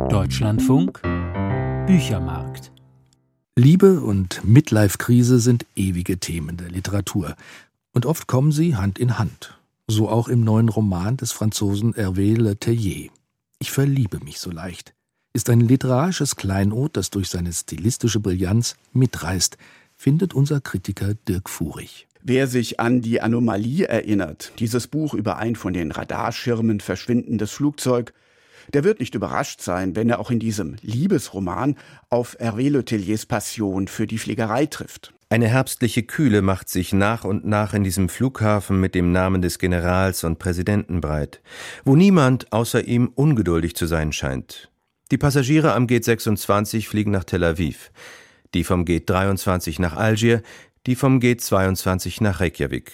Deutschlandfunk Büchermarkt. Liebe und Midlife-Krise sind ewige Themen der Literatur. Und oft kommen sie Hand in Hand. So auch im neuen Roman des Franzosen Hervé Le Tellier. Ich verliebe mich so leicht. Ist ein literarisches Kleinod, das durch seine stilistische Brillanz mitreißt, findet unser Kritiker Dirk Furich. Wer sich an Die Anomalie erinnert, dieses Buch über ein von den Radarschirmen verschwindendes Flugzeug, der wird nicht überrascht sein, wenn er auch in diesem Liebesroman auf Hervé Le Telliers Passion für die Fliegerei trifft. Eine herbstliche Kühle macht sich nach und nach in diesem Flughafen mit dem Namen des Generals und Präsidenten breit, wo niemand außer ihm ungeduldig zu sein scheint. Die Passagiere am Gate 26 fliegen nach Tel Aviv, die vom Gate 23 nach Algier, die vom Gate 22 nach Reykjavik.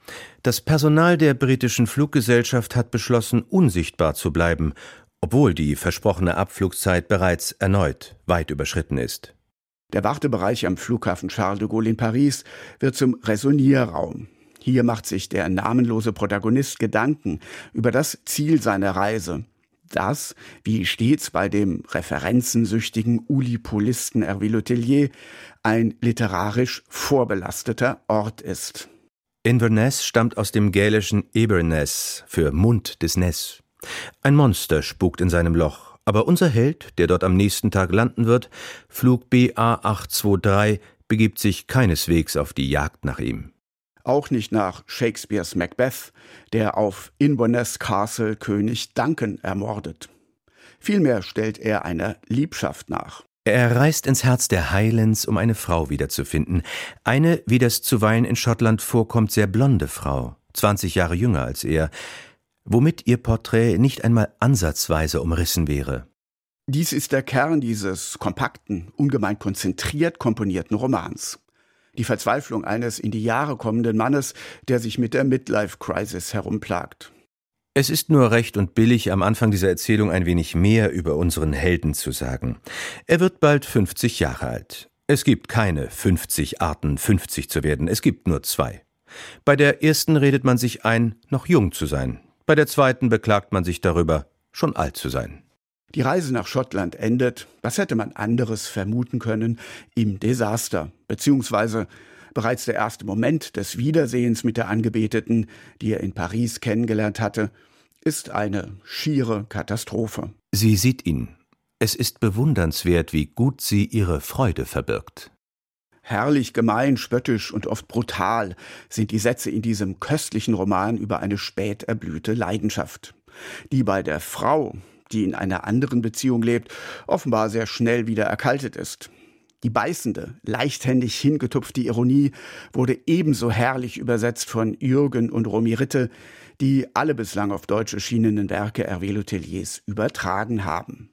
Das Personal der britischen Fluggesellschaft hat beschlossen, unsichtbar zu bleiben, obwohl die versprochene Abflugszeit bereits erneut weit überschritten ist. Der Wartebereich am Flughafen Charles de Gaulle in Paris wird zum Räsonierraum. Hier macht sich der namenlose Protagonist Gedanken über das Ziel seiner Reise. Das, wie stets bei dem referenzensüchtigen Ulipolisten Hervé Le Tellier, ein literarisch vorbelasteter Ort ist. Inverness stammt aus dem gälischen Eberness für Mund des Ness. Ein Monster spukt in seinem Loch, aber unser Held, der dort am nächsten Tag landen wird, Flug BA 823, begibt sich keineswegs auf die Jagd nach ihm. Auch nicht nach Shakespeares Macbeth, der auf Inverness Castle König Duncan ermordet. Vielmehr stellt er einer Liebschaft nach. Er reist ins Herz der Highlands, um eine Frau wiederzufinden. Eine, wie das zuweilen in Schottland vorkommt, sehr blonde Frau, 20 Jahre jünger als er, womit ihr Porträt nicht einmal ansatzweise umrissen wäre. Dies ist der Kern dieses kompakten, ungemein konzentriert komponierten Romans. Die Verzweiflung eines in die Jahre kommenden Mannes, der sich mit der Midlife-Crisis herumplagt. Es ist nur recht und billig, am Anfang dieser Erzählung ein wenig mehr über unseren Helden zu sagen. Er wird bald 50 Jahre alt. Es gibt keine 50 Arten, 50 zu werden, es gibt nur 2. Bei der ersten redet man sich ein, noch jung zu sein. Bei der zweiten beklagt man sich darüber, schon alt zu sein. Die Reise nach Schottland endet, was hätte man anderes vermuten können, im Desaster, beziehungsweise bereits der erste Moment des Wiedersehens mit der Angebeteten, die er in Paris kennengelernt hatte, ist eine schiere Katastrophe. Sie sieht ihn. Es ist bewundernswert, wie gut sie ihre Freude verbirgt. Herrlich gemein, spöttisch und oft brutal sind die Sätze in diesem köstlichen Roman über eine spät erblühte Leidenschaft, die bei der Frau, die in einer anderen Beziehung lebt, offenbar sehr schnell wieder erkaltet ist. Die beißende, leichthändig hingetupfte Ironie wurde ebenso herrlich übersetzt von Jürgen und Romy Ritte, die alle bislang auf Deutsch erschienenen Werke Hervé Le Telliers übertragen haben.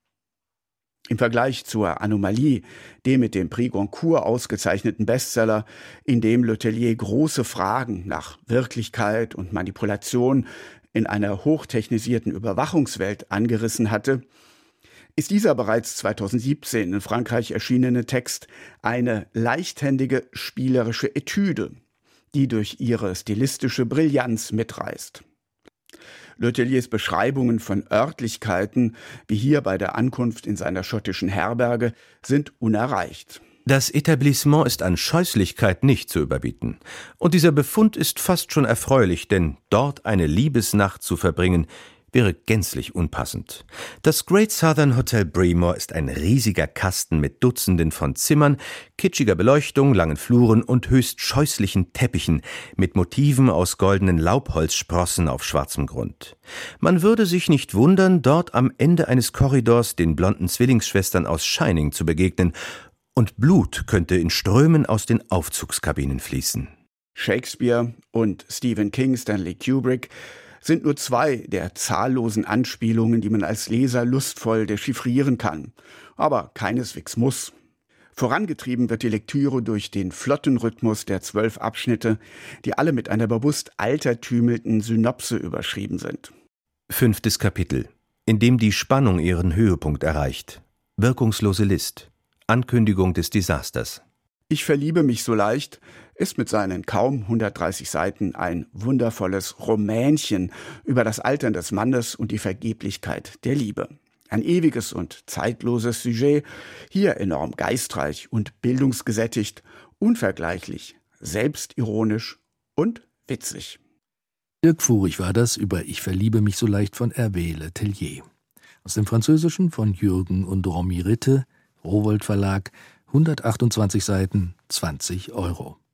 Im Vergleich zur Anomalie, dem mit dem Prix Goncourt ausgezeichneten Bestseller, in dem Le Tellier große Fragen nach Wirklichkeit und Manipulation in einer hochtechnisierten Überwachungswelt angerissen hatte, ist dieser bereits 2017 in Frankreich erschienene Text eine leichthändige, spielerische Etüde, die durch ihre stilistische Brillanz mitreißt. Le Telliers Beschreibungen von Örtlichkeiten, wie hier bei der Ankunft in seiner schottischen Herberge, sind unerreicht. Das Etablissement ist an Scheußlichkeit nicht zu überbieten. Und dieser Befund ist fast schon erfreulich, denn dort eine Liebesnacht zu verbringen, wäre gänzlich unpassend. Das Great Southern Hotel Bremer ist ein riesiger Kasten mit Dutzenden von Zimmern, kitschiger Beleuchtung, langen Fluren und höchst scheußlichen Teppichen mit Motiven aus goldenen Laubholzsprossen auf schwarzem Grund. Man würde sich nicht wundern, dort am Ende eines Korridors den blonden Zwillingsschwestern aus Shining zu begegnen, und Blut könnte in Strömen aus den Aufzugskabinen fließen. Shakespeare und Stephen King, Stanley Kubrick sind nur 2 der zahllosen Anspielungen, die man als Leser lustvoll dechiffrieren kann, aber keineswegs muss. Vorangetrieben wird die Lektüre durch den flotten Rhythmus der 12 Abschnitte, die alle mit einer bewusst altertümelnden Synopse überschrieben sind. 5. Kapitel, in dem die Spannung ihren Höhepunkt erreicht. Wirkungslose List. Ankündigung des Desasters. Ich verliebe mich so leicht ist mit seinen kaum 130 Seiten ein wundervolles Romänchen über das Altern des Mannes und die Vergeblichkeit der Liebe. Ein ewiges und zeitloses Sujet, hier enorm geistreich und bildungsgesättigt, unvergleichlich, selbstironisch und witzig. Dirk Furich war das über »Ich verliebe mich so leicht« von Hervé Le Tellier. Aus dem Französischen von Jürgen und Romy Ritte, Rowohlt Verlag, 128 Seiten, 20 €.